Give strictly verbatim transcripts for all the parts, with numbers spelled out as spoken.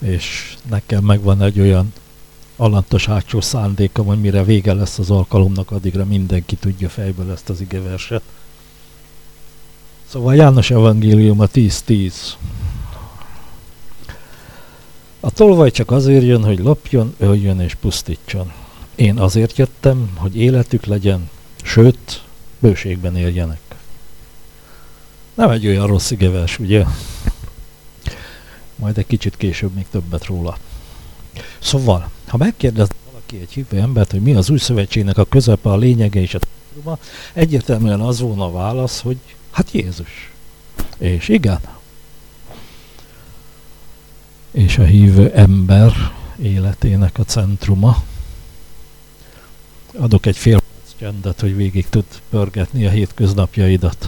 és nekem megvan egy olyan alantos hátsó szándékom, hogy mire vége lesz az alkalomnak, addigra mindenki tudja fejből ezt az igeverset. Szóval János Evangélium a tíz tíz. A tolvaj csak azért jön, hogy lopjon, öljön és pusztítson. Én azért jöttem, hogy életük legyen, sőt, bőségben éljenek. Nem egy olyan rossz igevers, ugye? Majd egy kicsit később még többet róla. Szóval, ha megkérdez valaki egy hívő embert, hogy mi az új szövetségnek a közepe, a lényege és a centruma, egyértelműen az volna a válasz, hogy hát Jézus. És igen. És a hívő ember életének a centruma. Adok egy fél perc csendet, hogy végig tud pörgetni a hétköznapjaidat.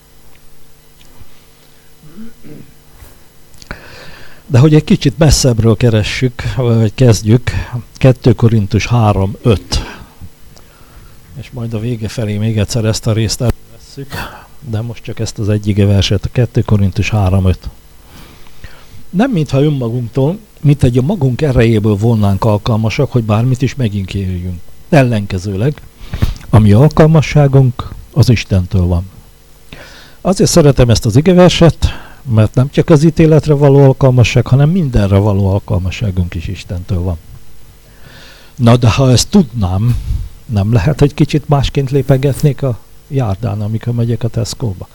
De hogy egy kicsit messzebbről keressük, vagy kezdjük, kettő Korintus három öt. És majd a vége felé még egyszer ezt a részt elvesszük, de most csak ezt az egy igeverset, a kettő Korintus három öt. Nem mintha önmagunktól, mint egy a magunk erejéből volnánk alkalmasak, hogy bármit is megígérjünk. Ellenkezőleg, ami alkalmasságunk, az Istentől van. Azért szeretem ezt az igeverset, mert nem csak az ítéletre való alkalmasság, hanem mindenre való alkalmasságunk is Istentől van. Na de ha ezt tudnám, nem lehet, hogy kicsit másként lépegetnék a járdán, amikor megyek a Tesco-ba.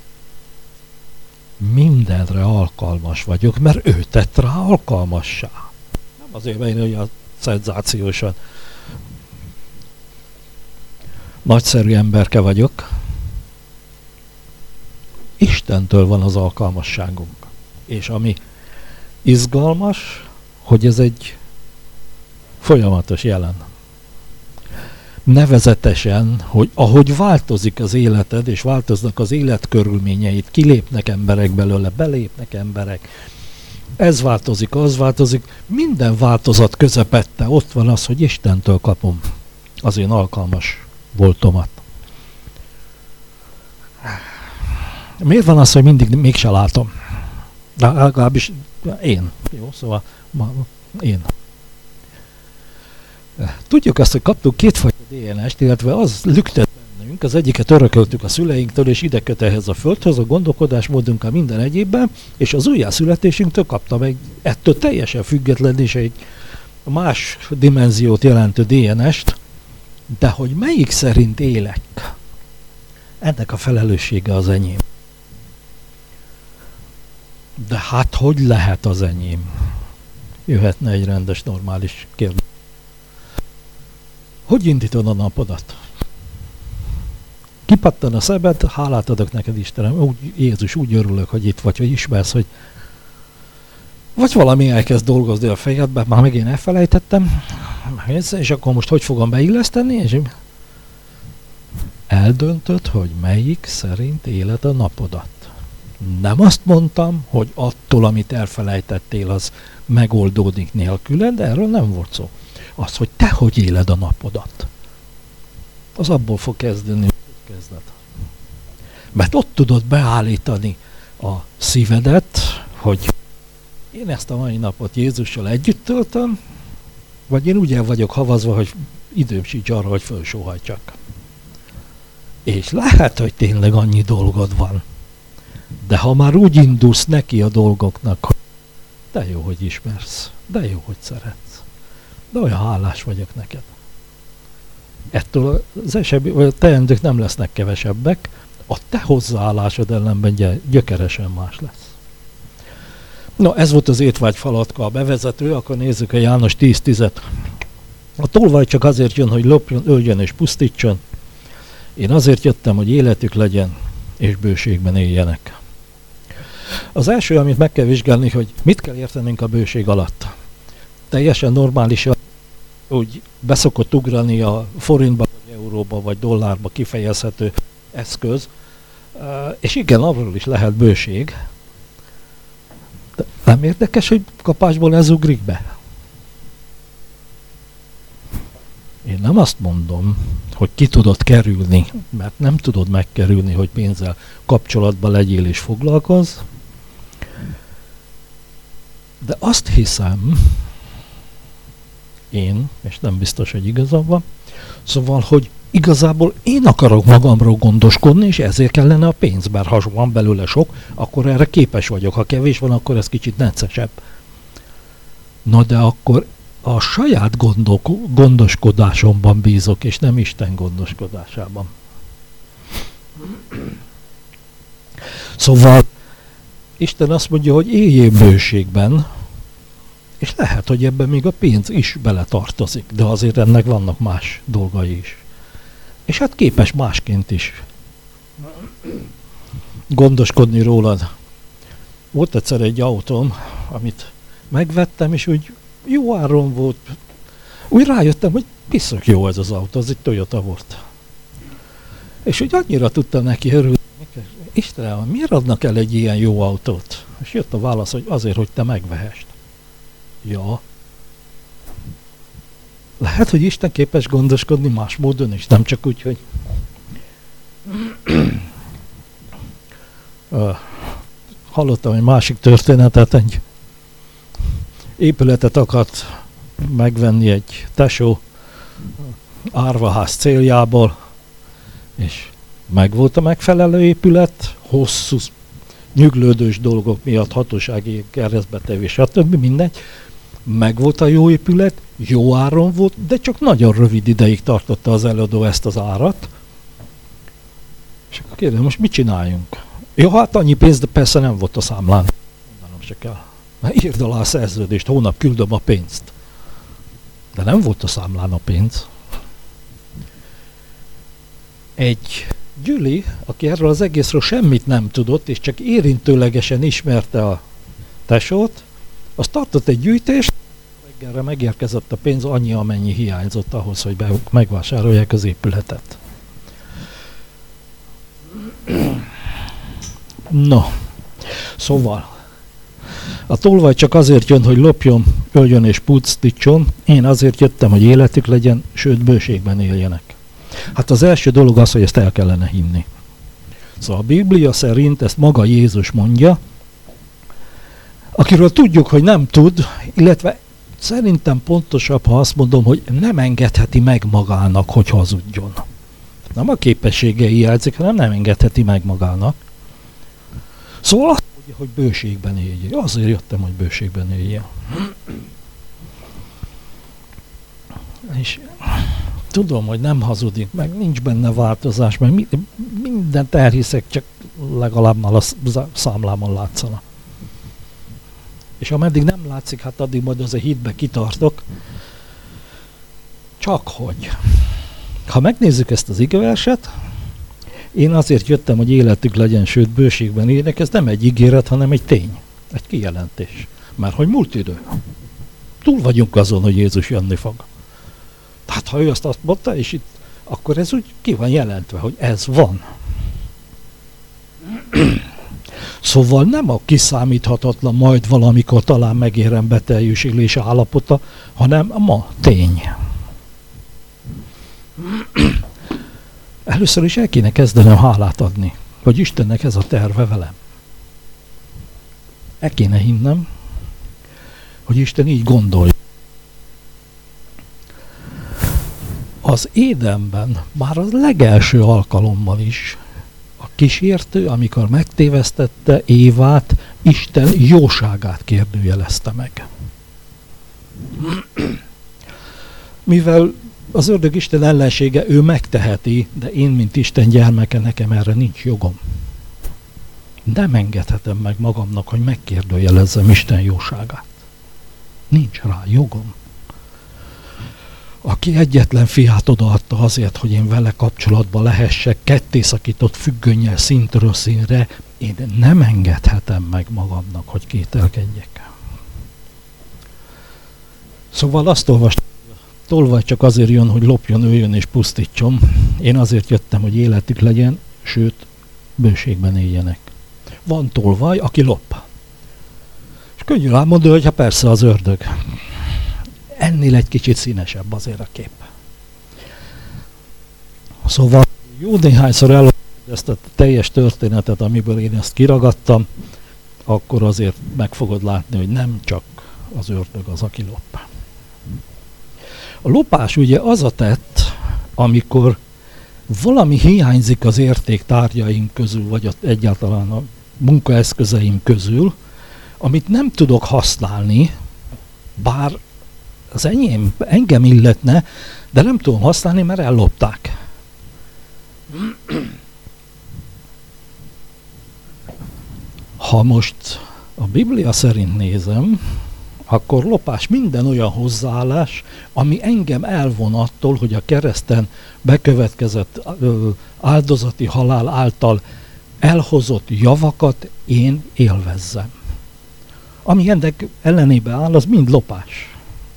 Mindenre alkalmas vagyok, mert ő tett rá alkalmassá. Nem azért, mert én olyan szenzációsan nagyszerű emberke vagyok. Istentől van az alkalmasságunk. És ami izgalmas, hogy ez egy folyamatos jelen. Nevezetesen, hogy ahogy változik az életed, és változnak az életkörülményeid, kilépnek emberek belőle, belépnek emberek, ez változik, az változik, minden változat közepette ott van az, hogy Istentől kapom az én alkalmas voltomat. Miért van az, hogy mindig mégse látom? De legalábbis én. Jó, szóval ma, én. Tudjuk azt, hogy kaptunk kétfajta dé en est, illetve az lüktet bennünk, az egyiket örököltük a szüleinktől, és ide köt ehhez a földhöz, a gondolkodásmódunkkal minden egyébben, és az újjászületésünktől kaptam egy ettől teljesen független és egy más dimenziót jelentő dé en est, de hogy melyik szerint élek, ennek a felelőssége az enyém. De hát hogy lehet az enyém? Jöhetne egy rendes, normális kérdés. Hogy indítod a napodat? Kipattan a szemed, hálát adok neked, Istenem, úgy, Jézus, úgy örülök, hogy itt vagy, hogy ismersz, hogy vagy valami elkezd dolgozni a fejedben, már megint elfelejtettem, és akkor most hogy fogom beilleszteni, és eldöntöd, hogy melyik szerint éled a napodat. Nem azt mondtam, hogy attól, amit elfelejtettél, az megoldódik nélküled, de erről nem volt szó. Az, hogy te hogy éled a napodat. Az abból fog kezdeni, hogy kezded. Mert ott tudod beállítani a szívedet, hogy én ezt a mai napot Jézussal együtt töltöm, vagy én úgy el vagyok havazva, hogy időm sincs arra, hogy fölsóhajtsak. És lehet, hogy tényleg annyi dolgod van. De ha már úgy indulsz neki a dolgoknak, hogy de jó, hogy ismersz, de jó, hogy szeretsz, de olyan hálás vagyok neked. Ettől az esemény, vagy a teendők nem lesznek kevesebbek, a te hozzáállásod ellenben gyökeresen más lesz. Na, ez volt az étvágy falatka a bevezető, akkor nézzük a János tíz tízet. A tolvaj csak azért jön, hogy lopjon, öljön és pusztítson. Én azért jöttem, hogy életük legyen, és bőségben éljenek. Az első, amit meg kell vizsgálni, hogy mit kell értenünk a bőség alatt. Teljesen normálisan úgy beszokott ugrani a forintba, vagy euróba, vagy dollárba kifejezhető eszköz. És igen, arról is lehet bőség. De nem érdekes, hogy kapásból ez ugrik be? Én nem azt mondom, hogy ki tudod kerülni, mert nem tudod megkerülni, hogy pénzzel kapcsolatban legyél és foglalkozz. De azt hiszem, én, és nem biztos, hogy igazam van, szóval, hogy igazából én akarok magamról gondoskodni, és ezért kellene a pénz, bár ha van belőle sok, akkor erre képes vagyok. Ha kevés van, akkor ez kicsit neccesebb. Na de akkor a saját gondok, gondoskodásomban bízok, és nem Isten gondoskodásában. Szóval Isten azt mondja, hogy éljél bőségben, és lehet, hogy ebben még a pénz is beletartozik, de azért ennek vannak más dolgai is. És hát képes másként is gondoskodni rólad. Volt egyszer egy autóm, amit megvettem, és úgy jó áron volt. Úgy rájöttem, hogy piszok jó ez az autó, az egy Toyota volt. És úgy annyira tudtam neki örülni. Istenem, miért adnak el egy ilyen jó autót? És jött a válasz, hogy azért, hogy te megvehest. Ja. Lehet, hogy Isten képes gondoskodni más módon is, nem csak úgy, hogy uh, hallottam egy másik történetet, egy épületet akart megvenni egy tesó árvaház céljából, és megvolt a megfelelő épület, hosszú nyüglődős dolgok miatt, hatósági keresztbetevés, stb. Mindegy. Megvolt a jó épület, jó áron volt, de csak nagyon rövid ideig tartotta az eladó ezt az árat. És akkor kérdem, most mit csináljunk? Jó, hát annyi pénz, de persze nem volt a számlán. Mondanom se kell. Mert írd alá a szerződést, hónap küldöm a pénzt. De nem volt a számlán a pénz. Egy Gyüli, aki erről az egészről semmit nem tudott, és csak érintőlegesen ismerte a tesót, az tartott egy gyűjtést, reggelre megérkezett a pénz, annyi, amennyi hiányzott ahhoz, hogy be, megvásárolják az épületet. No, szóval, a tolvaj csak azért jön, hogy lopjon, öljön és pusztítson, én azért jöttem, hogy életük legyen, sőt bőségben éljenek. Hát az első dolog az, hogy ezt el kellene hinni. Szóval a Biblia szerint ezt maga Jézus mondja, akiről tudjuk, hogy nem tud, illetve szerintem pontosabb, ha azt mondom, hogy nem engedheti meg magának, hogy hazudjon. Nem a képességei hiányzik, hanem nem engedheti meg magának. Szóval azt mondja, hogy bőségben éljél. Azért jöttem, hogy bőségben éljél. És tudom, hogy nem hazudik, meg nincs benne változás, meg mindent elhiszek, csak legalább már a számlámon látszana. És ameddig nem látszik, hát addig majd az a hitbe kitartok. Csak hogy, ha megnézzük ezt az igeverset, én azért jöttem, hogy életük legyen, sőt bőségben élnek, ez nem egy ígéret, hanem egy tény, egy kijelentés. Mert hogy múlt idő. Túl vagyunk azon, hogy Jézus jönni fog. Tehát ha ő azt, azt mondta, és itt, akkor ez úgy ki van jelentve, hogy ez van. Szóval nem a kiszámíthatatlan, majd valamikor talán megérem beteljesülés állapota, hanem a ma tény. Először is el kéne kezdenem hálát adni, hogy Istennek ez a terve velem. El kéne hinnem, hogy Isten így gondolja. Az Édenben már az legelső alkalommal is a kísértő, amikor megtévesztette Évát, Isten jóságát kérdőjelezte meg. Mivel az ördög Isten ellensége, ő megteheti, de én, mint Isten gyermeke, nekem erre nincs jogom. Nem engedhetem meg magamnak, hogy megkérdőjelezzem Isten jóságát. Nincs rá jogom. Aki egyetlen fiát odaadta azért, hogy én vele kapcsolatban lehessek, kettészakított függönnyel szintről színre, én nem engedhetem meg magamnak, hogy kételkedjek. Szóval azt olvastam, tolvaj csak azért jön, hogy lopjon, öljön és pusztítson. Én azért jöttem, hogy életük legyen, sőt, bőségben éljenek. Van tolvaj, aki lop. És könnyű elmondani, hogy ha persze az ördög. Ennél egy kicsit színesebb azért a kép. Szóval jó néhányszor elolvasod ezt a teljes történetet, amiből én ezt kiragadtam, akkor azért meg fogod látni, hogy nem csak az ördög az, aki lop. A lopás ugye az a tett, amikor valami hiányzik az értéktárgyaim közül, vagy egyáltalán a munkaeszközeim közül, amit nem tudok használni, bár az enyém, engem illetne, de nem tudom használni, mert ellopták. Ha most a Biblia szerint nézem, akkor lopás minden olyan hozzáállás, ami engem elvon attól, hogy a kereszten bekövetkezett áldozati halál által elhozott javakat én élvezzem. Ami ennek ellenébe áll, az mind lopás.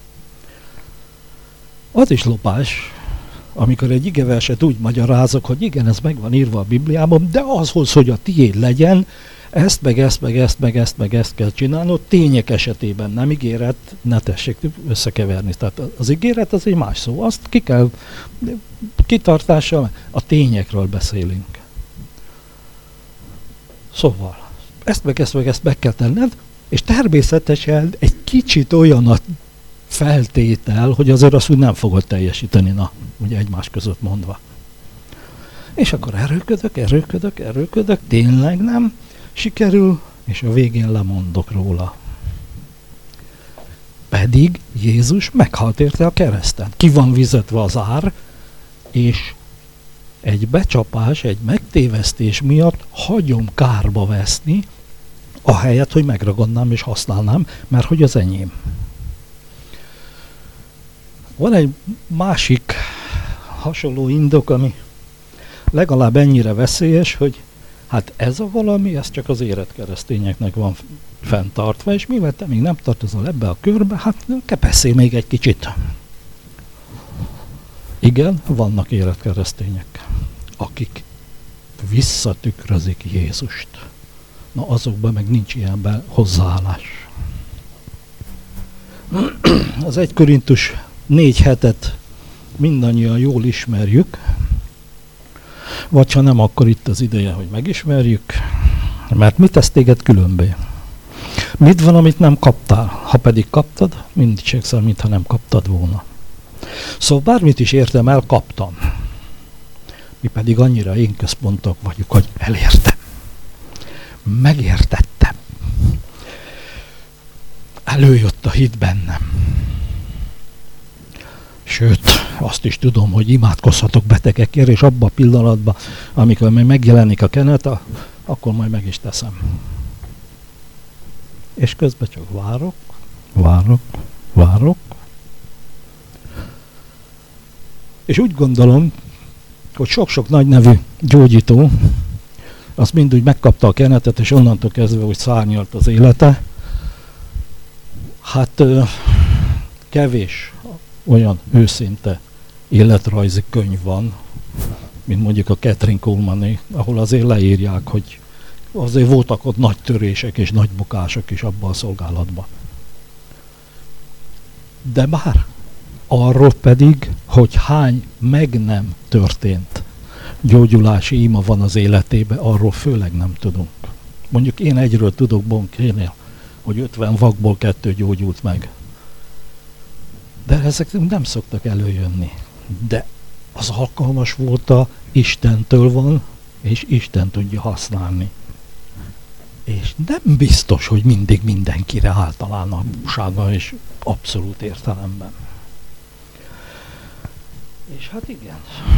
Az is lopás, amikor egy igeverset úgy magyarázok, hogy igen, ez meg van írva a Bibliában, de azhoz, hogy a tiéd legyen, ezt, meg ezt, meg ezt, meg ezt, meg ezt kell csinálnod, tények esetében nem ígéret, ne tessék összekeverni. Tehát az ígéret az egy más szó. Azt ki kell, kitartással, a tényekről beszélünk. Szóval, ezt, meg ezt, meg ezt meg kell tenned, és természetesen egy kicsit olyan a feltétel, hogy azért azt úgy nem fogod teljesíteni, na, ugye egymás között mondva. És akkor erőködök, erőködök, erőködök, tényleg nem sikerül, és a végén lemondok róla. Pedig Jézus meghalt érte a kereszten. Ki van fizetve az ár, és egy becsapás, egy megtévesztés miatt hagyom kárba veszni, ahelyett, hogy megragadnám és használnám, mert hogy az enyém. Van egy másik hasonló indok, ami legalább ennyire veszélyes, hogy hát ez a valami, ez csak az érett keresztényeknek van fenntartva, és mivel te még nem tartozol ebbe a körbe, hát beszélj még egy kicsit. Igen, vannak érett keresztények, akik visszatükrözik Jézust. Na azokban meg nincs ilyen hozzáállás. Az egy Korintus négy hetet mindannyian jól ismerjük, vagy ha nem, akkor itt az ideje, hogy megismerjük, mert mit tesz téged különbé? Mit van, amit nem kaptál? Ha pedig kaptad, mindig cselekszel, mintha nem kaptad volna. Szóval bármit is értem el, kaptam. Mi pedig annyira én központok vagyunk, hogy elértem. Megértettem. Előjött a hit bennem. Sőt, azt is tudom, hogy imádkozhatok betegekért, és abban a pillanatban, amikor majd megjelenik a kenet, akkor majd meg is teszem. És közben csak várok, várok, várok. És úgy gondolom, hogy sok-sok nagy nevű gyógyító, az mind úgy megkapta a kenetet, és onnantól kezdve úgy szárnyalt az élete. Hát kevés olyan őszinte életrajzi könyv van, mint mondjuk a Kathryn Kuhlmané, ahol azért leírják, hogy azért voltak ott nagy törések és nagy bukások is abban a szolgálatban. De bár arról pedig, hogy hány meg nem történt gyógyulási ima van az életében, arról főleg nem tudunk. Mondjuk én egyről tudok Bonkénél, hogy ötven vakból kettő gyógyult meg. De ezek nem szoktak előjönni. De az alkalmas volt, a Istentől van, és Isten tudja használni. És nem biztos, hogy mindig mindenkire általánossága és abszolút értelemben. És hát igen.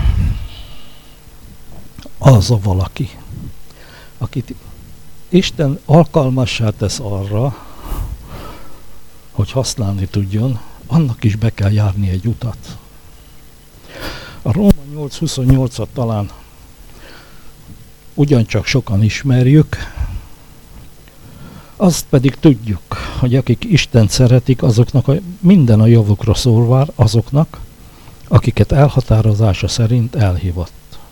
Az a valaki, akit Isten alkalmassá tesz arra, hogy használni tudjon, annak is be kell járni egy utat. A Róma nyolc huszonnyolcat talán ugyancsak sokan ismerjük, azt pedig tudjuk, hogy akik Istent szeretik, azoknak a, minden a javukra szólvár azoknak, akiket elhatározása szerint elhívott.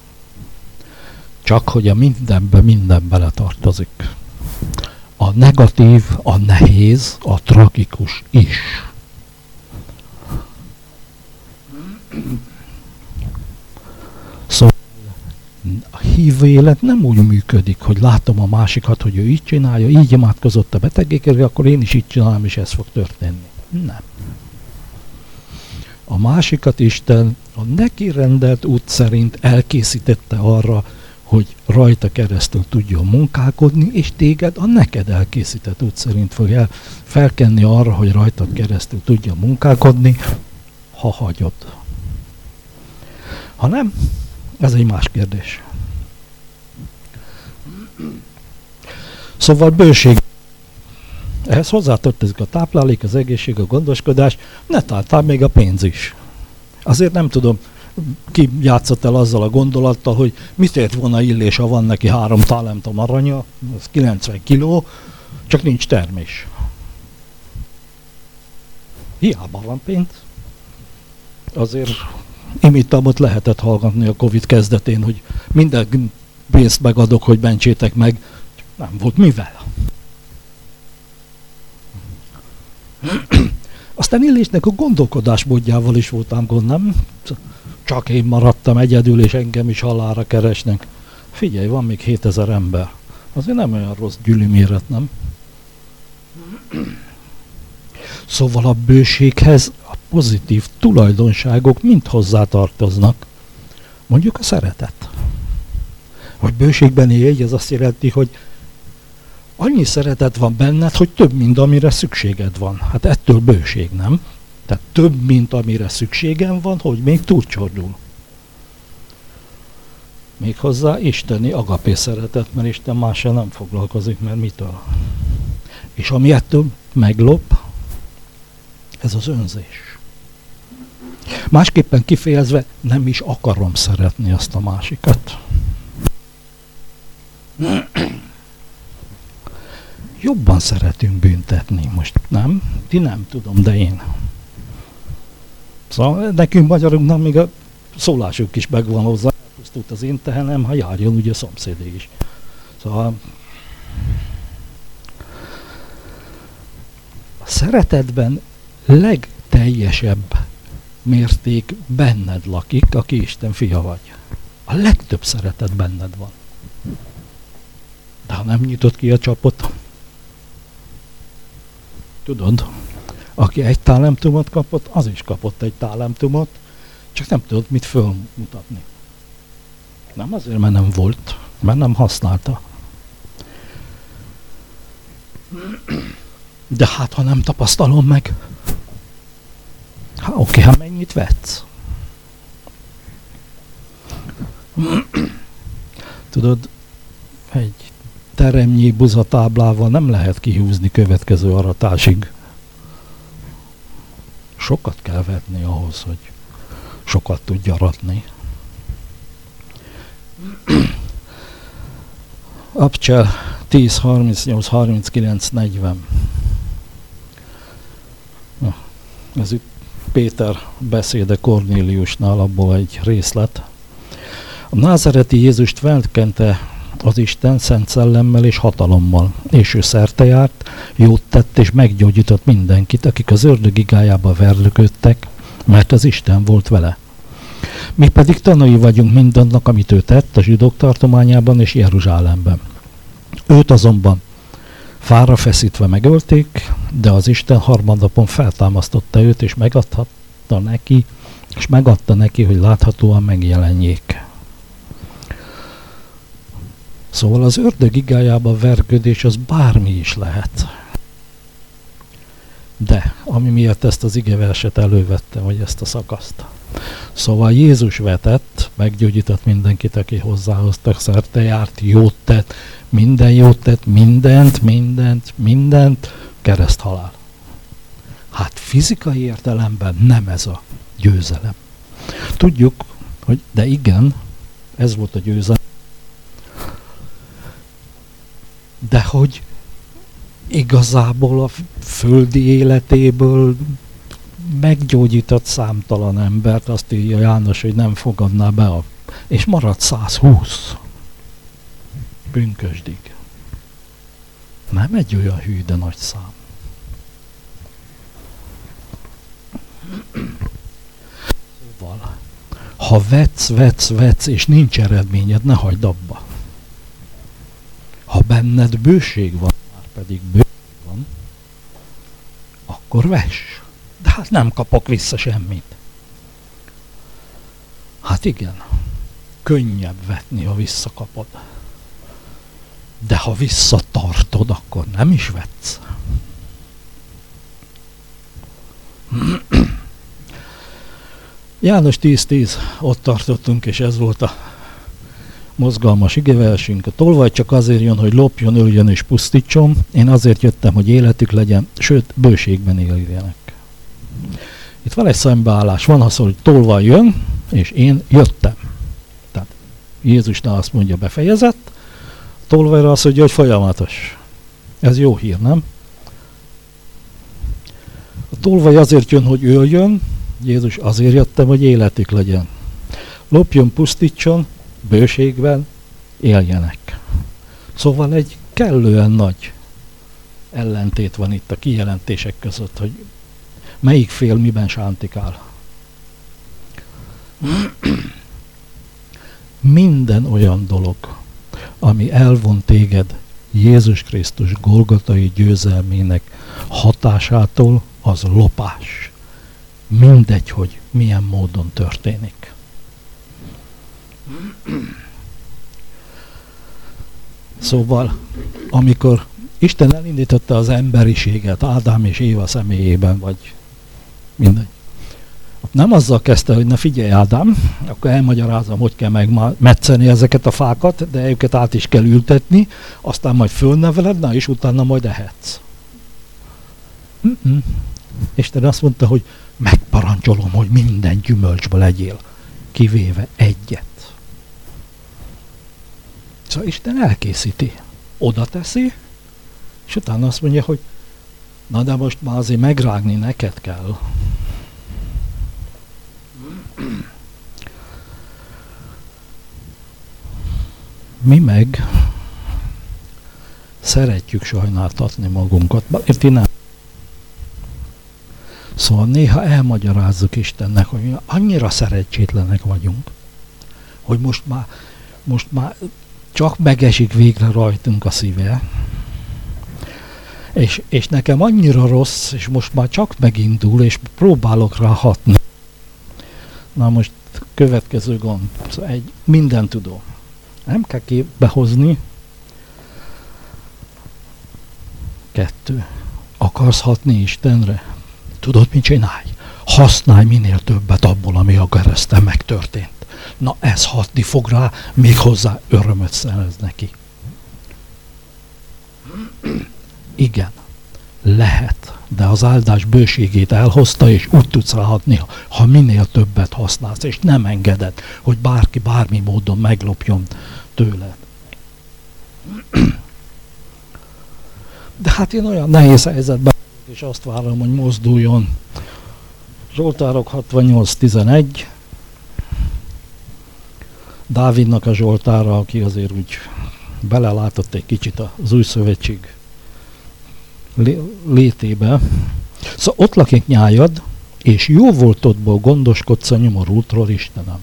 Csak hogy a mindenbe minden bele tartozik. A negatív, a nehéz, a tragikus is. Szóval a hívő élet nem úgy működik, hogy látom a másikat, hogy ő így csinálja, így imádkozott a betegékért, akkor én is így csinálom, és ez fog történni. Nem. A másikat Isten a neki rendelt út szerint elkészítette arra, hogy rajta keresztül tudjon munkálkodni, és téged a neked elkészített út szerint fog el felkenni arra, hogy rajtad keresztül tudjon munkálkodni, ha hagyod. Ha nem, ez egy más kérdés. Szóval bőség. Ehhez hozzátartozik a táplálék, az egészség, a gondoskodás, netáltán még a pénz is. Azért nem tudom, ki játszott el azzal a gondolattal, hogy mit ért volna Illés, ha van neki három talentum aranya, az kilencven kiló, csak nincs termés. Hiába van pénz. Azért imitamot lehetett hallgatni a Covid kezdetén, hogy minden pénzt megadok, hogy mentsétek meg. Nem volt mivel. Aztán Illésnek a gondolkodásmódjával is voltam gond, nem? Csak én maradtam egyedül, és engem is halálra keresnek. Figyelj, van még hétezer ember. Azért nem olyan rossz gyűlöméret, nem? Szóval a bőséghez a pozitív tulajdonságok mind hozzátartoznak. Mondjuk a szeretet. Hogy bőségben élj, ez azt jelenti, hogy annyi szeretet van benned, hogy több, mint amire szükséged van. Hát ettől bőség, nem? Tehát több, mint amire szükségem van, hogy még túlcsordul. Méghozzá isteni agapé szeretet, mert Isten mással nem foglalkozik, mert mitől? És ami ettől meglop, ez az önzés. Másképpen kifejezve, nem is akarom szeretni azt a másikat. Jobban szeretünk büntetni most, nem? Ti nem tudom, de én. Szóval nekünk magyarunknak még a szólásuk is megvan hozzá. Elpusztult az én tehenem, ha járjon ugye a szomszédé is. Szóval a szeretetben legteljesebb mérték benned lakik, aki Isten fia vagy. A legtöbb szeretet benned van. De ha nem nyitod ki a csapot, tudod, aki egy talentumot kapott, az is kapott egy talentumot, csak nem tudod mit fölmutatni. Nem azért, mert nem volt, mert nem használta. De hát, ha nem tapasztalom meg, hát oké, hát mennyit vetsz? Tudod, egy teremnyi buzatáblával nem lehet kihúzni következő aratásig. Sokat kell vetni ahhoz, hogy sokat tudja aratni. Abcsel tíz harmincnyolc harminckilenc negyven. Ez itt Péter beszéde Kornéliusnál, abból egy részlet. A názáreti Jézust felkente az Isten szent szellemmel és hatalommal, és ő szerte járt, jót tett és meggyógyított mindenkit, akik az ördög igájába verlőködtek, mert az Isten volt vele. Mi pedig tanúi vagyunk mindannak, amit ő tett a zsidók tartományában és Jeruzsálemben. Őt azonban fára feszítve megölték, de az Isten harmadnapon feltámasztotta őt, és megadhatta neki, és megadta neki, hogy láthatóan megjelenjék. Szóval az ördög igájába vergődés az bármi is lehet. De, ami miatt ezt az igeverset elővette, vagy ezt a szakaszt. Szóval Jézus vetett, meggyógyított mindenkit, aki hozzáhoztak, szerte járt, jót tett, minden jót tett, mindent, mindent, mindent, kereszthalál. Hát fizikai értelemben nem ez a győzelem. Tudjuk, hogy de igen, ez volt a győzelem, de hogy igazából a földi életéből meggyógyított számtalan embert, azt írja János, hogy nem fogadná be, a, és maradt száz húsz pünkösdig. Nem egy olyan hű, de nagy szám. Szóval, ha vetsz, vetsz, vetsz, és nincs eredményed, ne hagyd abba. benned bőség van, már pedig bőség van, akkor vess. De hát nem kapok vissza semmit. Hát igen, könnyebb vetni, ha visszakapod. De ha visszatartod, akkor nem is vetsz. János tíz tíz, ott tartottunk, és ez volt a mozgalmas igeversünk. A tolvaj csak azért jön, hogy lopjon, öljön és pusztítson. Én azért jöttem, hogy életük legyen, sőt, bőségben éljenek. Itt van egy szembeállás, van az, hogy tolvaj jön, és én jöttem. Tehát Jézusnál azt mondja befejezett, tolvajra azt mondja, hogy folyamatos. Ez jó hír, nem? A tolvaj azért jön, hogy öljön, Jézus azért jöttem, hogy életük legyen. Lopjon, pusztítson, bőségben éljenek. Szóval egy kellően nagy ellentét van itt a kijelentések között, hogy melyik fél miben sántikál. Minden olyan dolog, ami elvon téged Jézus Krisztus golgotai győzelmének hatásától, az lopás. Mindegy, hogy milyen módon történik. Szóval, amikor Isten elindította az emberiséget Ádám és Éva személyében, vagy mindegy, nem azzal kezdte, hogy na figyelj Ádám, akkor elmagyarázom, hogy kell megmetszeni ezeket a fákat, de őket át is kell ültetni, aztán majd fölneveled, na és utána majd ehetsz. Mm-mm. Isten azt mondta, hogy megparancsolom, hogy minden gyümölcsből legyél, kivéve egyet. Szóval Isten elkészíti, oda teszi, és utána azt mondja, hogy na de most már azért megrágni neked kell. Mi meg szeretjük sajnáltatni magunkat. Ti nem. Szóval néha elmagyarázzuk Istennek, hogy mi annyira szerencsétlenek vagyunk, hogy most már, most már csak megesik végre rajtunk a szíve, és, és nekem annyira rossz, és most már csak megindul, és próbálok rá hatni. Na most következő gond, szóval egy minden tudó. Nem kell képbe hozni. Kettő. Akarsz hatni Istenre? Tudod, mit csinálj? Használj minél többet abból, ami a kereszten megtörtént. Na ez hatni fog rá, még hozzá örömöt szerez neki. Igen, lehet, de az áldás bőségét elhozta, és úgy tudsz ráhatni, ha minél többet használsz, és nem engeded, hogy bárki bármi módon meglopjon tőled. De hát én olyan nehéz helyzetben vagyok, és azt várom, hogy mozduljon. Zsoltárok hatvannyolc tizenegy. Dávidnak a Zsoltára, aki azért úgy belelátott egy kicsit az új szövetség létébe. Szóval ott lakik nyájad, és jó voltodból gondoskodsz a nyomorultról, Istenem.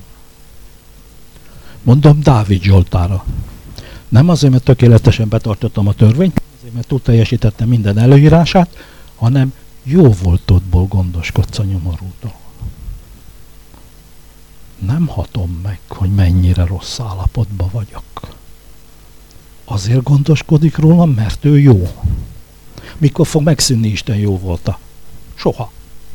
Mondom Dávid Zsoltára. Nem azért, mert tökéletesen betartottam a törvényt, azért, mert túl teljesítettem minden előírását, hanem jó voltodból gondoskodsz a nyomorultról. Nem hatom meg, hogy mennyire rossz állapotban vagyok. Azért gondoskodik rólam, mert ő jó. Mikor fog megszűnni Isten jó volta? Soha.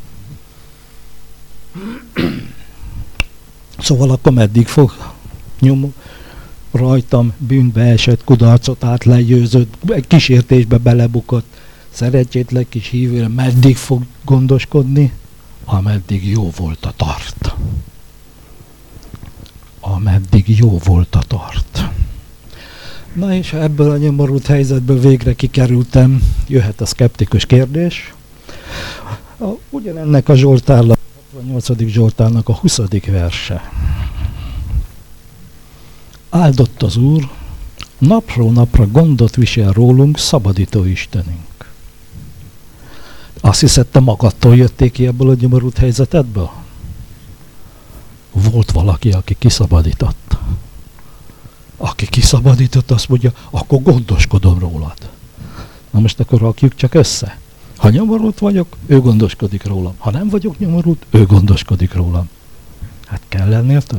Szóval akkor meddig fog nyom rajtam bűnbe esett, kudarcot át legyőzött, kísértésbe belebukott, szerencsétlen kis hívőre, meddig fog gondoskodni? Ameddig jó volt a tart. Ameddig jó volt a tart. Na és ha ebből a nyomorult helyzetből végre kikerültem, jöhet a szkeptikus kérdés. A, ugyanennek a Zsoltárnak, a hatvannyolcadik Zsoltárnak a huszadik verse. Áldott az Úr, napról napra gondot visel rólunk szabadító Istenünk. Azt hiszed, te magadtól jöttél ki ebből a nyomorult helyzetedből? Volt valaki, aki kiszabadított. Aki kiszabadított, azt mondja, akkor gondoskodom rólad. Na most akkor rakjuk csak össze. Ha nyomorult vagyok, ő gondoskodik rólam. Ha nem vagyok nyomorult, ő gondoskodik rólam. Hát kell lennél több?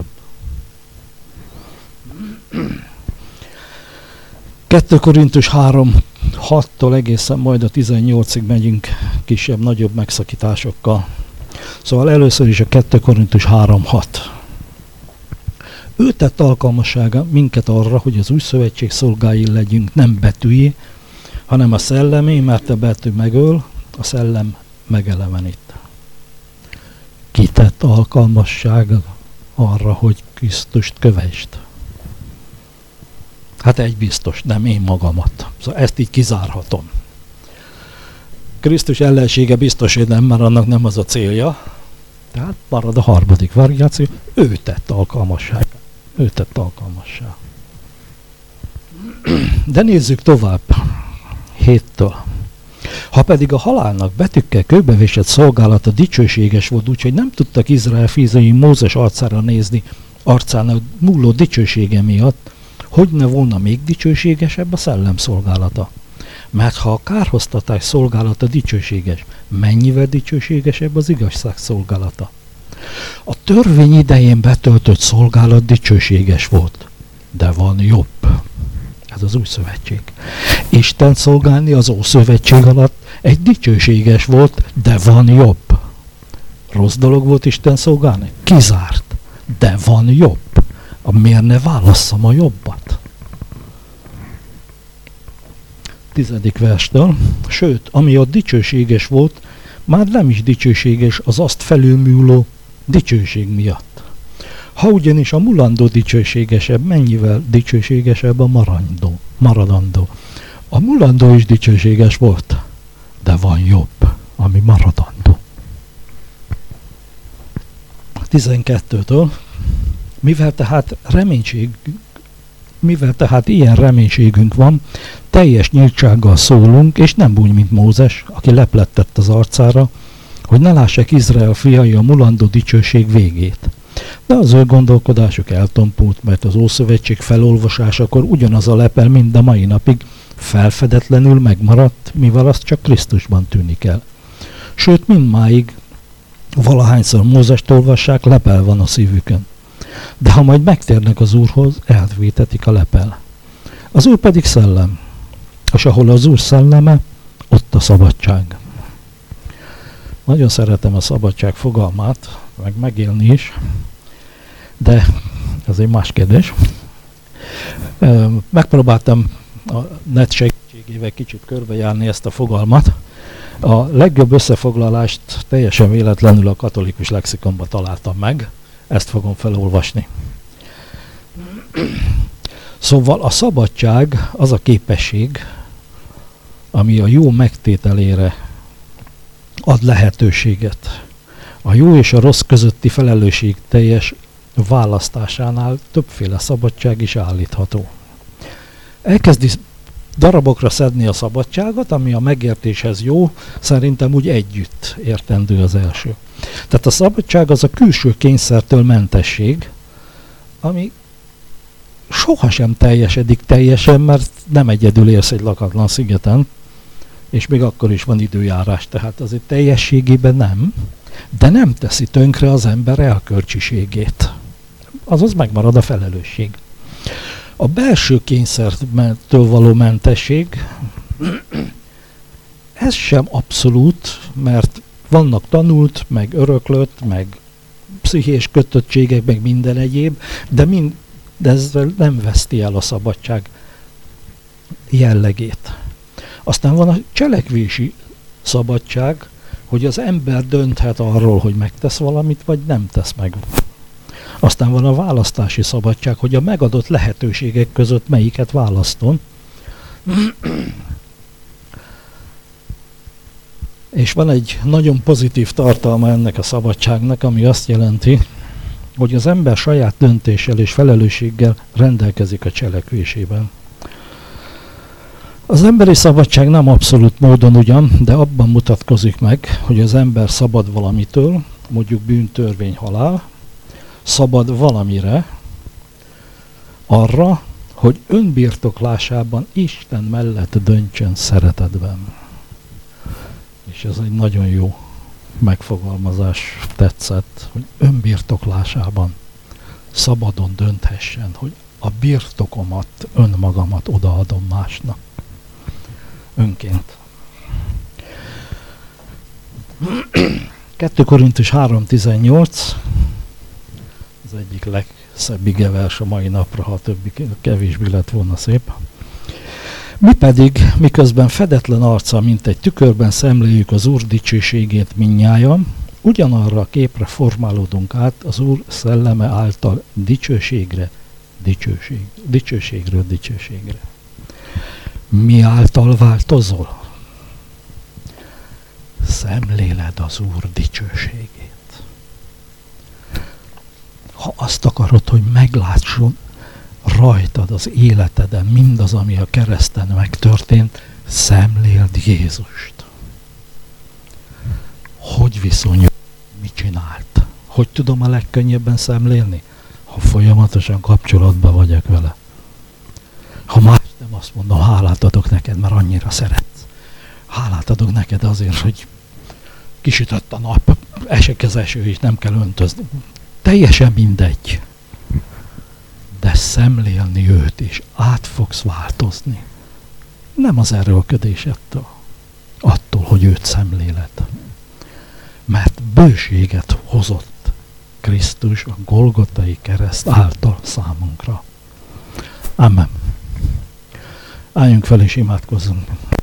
kettő Korintus három hattól egészen majd a tizennyolcig megyünk kisebb-nagyobb megszakításokkal. Szóval először is a kettő Korintus három hat. Ő tett alkalmassága minket arra, hogy az új szövetség szolgái legyünk, nem betűjé, hanem a szellemé, mert a betű megöl, a szellem megelevenít. Ki tett alkalmassága arra, hogy Krisztust kövesd? Hát egy biztos, nem én magamat. Szóval ezt így kizárhatom. Krisztus ellensége biztos, hogy nem, mert annak nem az a célja. Tehát marad a harmadik variáció. Ő tett alkalmasság. Ő tett alkalmassá. De nézzük tovább. héttől. Ha pedig a halálnak betűkkel kőbevésett szolgálata dicsőséges volt, úgyhogy nem tudtak Izrael fiai Mózes arcára nézni, arcának múló dicsősége miatt, hogy ne volna még dicsőségesebb a szellem szolgálata. Mert ha a kárhoztatás szolgálata dicsőséges, mennyivel dicsőségesebb az igazság szolgálata? A törvény idején betöltött szolgálat dicsőséges volt, de van jobb. Ez az új szövetség. Isten szolgálni az Ószövetség alatt egy dicsőséges volt, de van jobb. Rossz dolog volt Isten szolgálni? Kizárt, de van jobb. Miért ne válasszam a jobbat? Tizedik verstől. Sőt, ami ott dicsőséges volt, már nem is dicsőséges az azt felülmúló dicsőség miatt. Ha ugyanis a mulandó dicsőségesebb, mennyivel dicsőségesebb a maradandó. maradandó. A mulandó is dicsőséges volt, de van jobb, ami maradandó. tizenkettőtől. Mivel tehát reménység, mivel tehát ilyen reménységünk van, teljes nyíltsággal szólunk, és nem úgy, mint Mózes, aki leplettett az arcára, hogy ne lássák Izrael fiai a mulandó dicsőség végét. De az ő gondolkodásuk eltompult, mert az Ószövetség felolvasásakor ugyanaz a lepel mind a mai napig felfedetlenül megmaradt, mivel azt csak Krisztusban tűnik el. Sőt, mindmáig, valahányszor Mózest olvassák, lepel van a szívükön. De ha majd megtérnek az Úrhoz, elvétetik a lepel. Az Úr pedig szellem, és ahol az Úr szelleme, ott a szabadság. Nagyon szeretem a szabadság fogalmát, meg megélni is, de ez egy más kérdés. Megpróbáltam a net segítségével kicsit körbejárni ezt a fogalmat. A legjobb összefoglalást teljesen véletlenül a katolikus lexikonban találtam meg. Ezt fogom felolvasni. Szóval a szabadság az a képesség, ami a jó megtételére ad lehetőséget. A jó és a rossz közötti felelősség teljes választásánál többféle szabadság is állítható. Elkezdi darabokra szedni a szabadságot, ami a megértéshez jó, szerintem úgy együtt értendő az első. Tehát a szabadság az a külső kényszertől mentesség, ami sohasem teljesedik teljesen, mert nem egyedül élsz egy lakatlan szigeten, és még akkor is van időjárás, tehát azért teljességében nem, de nem teszi tönkre az ember elkölcsiségét. Azaz megmarad a felelősség. A belső kényszertől való mentesség, ez sem abszolút, mert vannak tanult, meg öröklött, meg pszichés kötöttségek, meg minden egyéb, de, mind, de ezzel nem veszti el a szabadság jellegét. Aztán van a cselekvési szabadság, hogy az ember dönthet arról, hogy megtesz valamit, vagy nem tesz meg. Aztán van a választási szabadság, hogy a megadott lehetőségek között melyiket választom. És van egy nagyon pozitív tartalma ennek a szabadságnak, ami azt jelenti, hogy az ember saját döntéssel és felelősséggel rendelkezik a cselekvésében. Az emberi szabadság nem abszolút módon ugyan, de abban mutatkozik meg, hogy az ember szabad valamitől, mondjuk bűntörvény, halál, szabad valamire, arra, hogy önbirtoklásában Isten mellett döntsön szeretetben. És ez egy nagyon jó megfogalmazás, tetszett, hogy önbirtoklásában szabadon dönthessen, hogy a birtokomat, önmagamat odaadom másnak. Önként. kettő Korintus három tizennyolc, az egyik legszebb igevers a mai napra, ha többi kevésbé lett volna szép. Mi pedig, miközben fedetlen arccal, mint egy tükörben szemléljük az Úr dicsőségét mindnyájan, ugyanarra a képre formálódunk át az Úr szelleme által dicsőségre, dicsőség, dicsőségről dicsőségre. Mi által változol? Szemléled az Úr dicsőségét. Ha azt akarod, hogy meglátson rajtad az életeden mindaz, ami a kereszten megtörtént, szemléld Jézust. Hogy viszonyul, mit csinált? Hogy tudom a legkönnyebben szemlélni? Ha folyamatosan kapcsolatban vagyok vele. Ha más nem, azt mondom, hálát adok neked, mert annyira szeretsz. Hálát adok neked azért, hogy kisütött a nap, esik az eső, és nem kell öntözni. Teljesen mindegy. De szemlélni őt, és át fogsz változni. Nem az erőlködésettől, attól, hogy őt szemléled. Mert bőséget hozott Krisztus a Golgotai kereszt által számunkra. Amen. Álljunk fel és imádkozzunk.